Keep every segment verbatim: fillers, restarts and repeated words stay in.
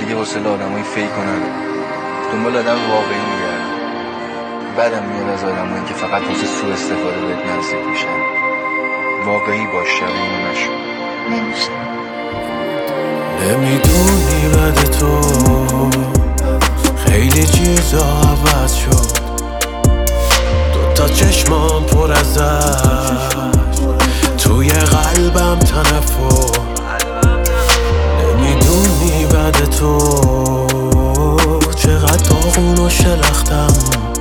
دیگه حوصله آدمای فیک رو ندارم. دنبال آدم واقعی میگردم. بعدم میاد از آدمایی که فقط واسه سوء استفاده بهت نزدیک میشن. واقعی باش، شبیه نشو. نمیشه. نمیدونی بعد تو خیلی چیزا عوض شد. دوتا چشمام پر از اشک، توی قلبم تنفر. نمیدونی بعد تو چقدر داغون و شلختم.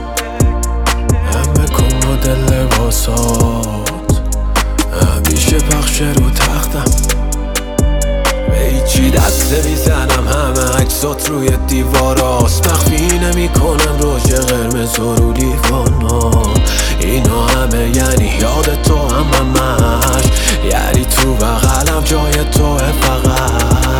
همه کمد لباسات همیشه پخش رو تختم. به هیچی دست میزنم، همه عکسات روی دیواراست. مخفی نمی کنم روژ قرمز و رو لیوانا. اینا همه یعنی یاد تو، هم همش یعنی تو بغلم جای توه. فقط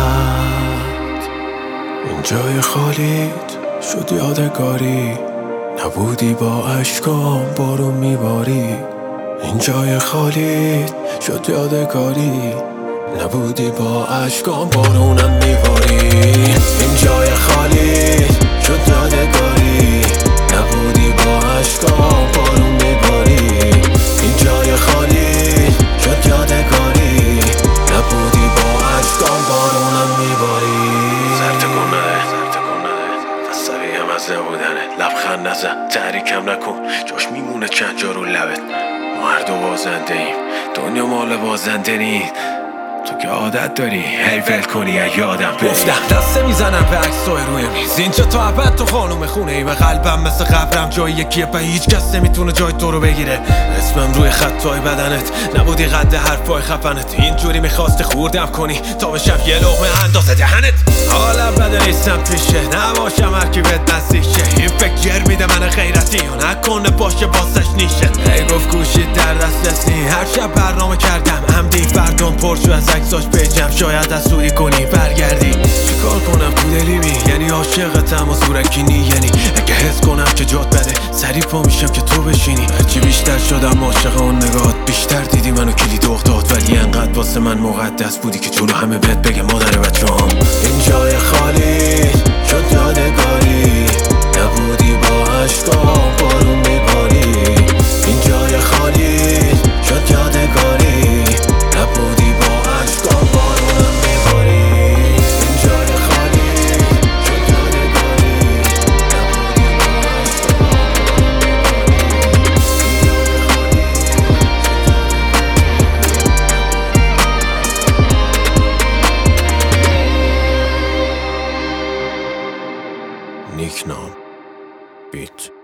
این جای خالیت شد یادگاری، نبودی با عشقام بارون میباری. این جای خالیت شد یادگاری، نبودی با عشقام بارونم میباری. این جای خالی شد یادگاری، نبودی با عشقام بارون میباری. این جای خالی شد یادگاری، نبودی با عشقام بارونم میباری. سرت کن نده، سرت کن نده، تصوی هم از نبودنه. لبخند نزن، تحریکم نکن، جاش میمونه چند جا رو لبت. ما هر دو بازنده ایم، دنیا مال بازنده نید. تو که عادت داری هی ول کنی یا یادم بری. گفتم دسته میزنم به عکسای روی میز، اینجا تو ابد تو خانوم خونه ای. به قلبم مثل قبرم جای یکیه و هیچ کس نمیتونه جای تو رو بگیره. اسمم روی خطای بدنت، نبودی قد حرفای خفنت. اینجوری میخواستی خوردم کنی تا بشم یه لقمه اندازه دهنت. حالا بده نیستم پیشه، نباشم هرکی بهت نزدیشه. این فکر جر میده من غیرتی و نکنه باشه باسش نیشه. هی گفت گوشید در دست نی، هر شب برنامه کردم عمدی فردام پرشو از عکساش بجم. شاید از سوری کنی برگردی، چیکار کنم تو دلی می یعنی عاشقتم و زورکی نی. یعنی اگه حس کنم که جات بده سری پا میشم که تو بشینی. هرچی بیشتر شدم عاشق اون نگات، بیشتر دیدی منو کلید افتاد. ولی انقدر واسه من مقدس بودی که جلو همه بهت بگم مادر بچه‌ام. این جای خالی شد یادگاری، نبودی با عشقام بارون میباری. این جای خالی شد یادگاری، نبودی با عشقام بارونم میباری. این جای خالی شد یادگاری، نبودی با عشقام بارونم میباری. نیکنام بیت